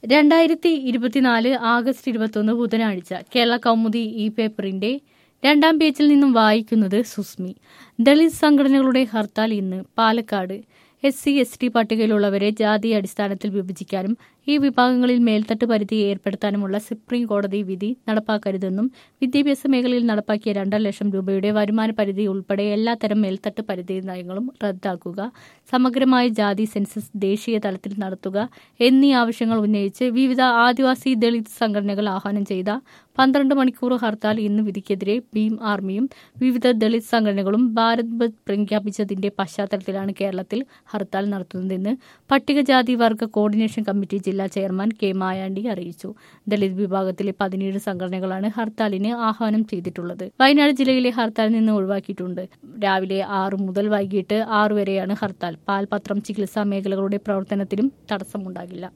2024 August 21 ബുധനാഴ്ച കേരള കൗമുദി ഈ പേപ്പറിന്റെ 2-ാം പേജിൽ നിന്നും വായിക്കുന്നത് സുസ്മി. ദളിത് സംഘടനകളുടെ ഹർത്താൽ ഇന്ന്. പാലക്കാട് SC/ST പട്ടികയിലുള്ളവരെ ജാതി അടിസ്ഥാനത്തിൽ വിഭജിക്കാനും ഈ വിഭാഗങ്ങളിൽ മേൽത്തട്ട് പരിധി ഏർപ്പെടുത്താനുമുള്ള സുപ്രീം കോടതി വിധി നടപ്പാക്കരുതെന്നും വിദ്യാഭ്യാസ മേഖലയിൽ നടപ്പാക്കിയ 2.5 ലക്ഷം രൂപയുടെ വരുമാന പരിധി ഉൾപ്പെടെ എല്ലാത്തരം മേൽത്തട്ട് പരിധി നയങ്ങളും റദ്ദാക്കുക, സമഗ്രമായ ജാതി സെൻസസ് ദേശീയ തലത്തിൽ നടത്തുക എന്നീ ആവശ്യങ്ങൾ ഉന്നയിച്ച് വിവിധ ആദിവാസി ദളിത് സംഘടനകൾ ആഹ്വാനം ചെയ്ത 12 മണിക്കൂർ ഹർത്താൽ ഇന്ന് വിധിക്കെതിരെ ഭീം ആർമിയും വിവിധ ദളിത് സംഘടനകളും ഭാരത് ബന്ദ് പ്രഖ്യാപിച്ചതിന്റെ പശ്ചാത്തലത്തിലാണ് കേരളത്തിൽ ഹർത്താൽ നടത്തുന്നതെന്ന് പട്ടികജാതി വർഗ കോർഡിനേഷൻ കമ്മിറ്റി ജില്ലാ ചെയർമാൻ കെ മായാണ്ടി അറിയിച്ചു. ദളിത് വിഭാഗത്തിലെ 17 സംഘടനകളാണ് ഹർത്താലിന് ആഹ്വാനം ചെയ്തിട്ടുള്ളത്. വയനാട് ജില്ലയിലെ ഹർത്താലിൽ നിന്ന് ഒഴിവാക്കിയിട്ടുണ്ട്. രാവിലെ 6 മുതൽ വൈകിട്ട് 6 വരെയാണ് ഹർത്താൽ. പാൽപത്രം ചികിത്സാ മേഖലകളുടെ പ്രവർത്തനത്തിനും തടസ്സമുണ്ടാകില്ല.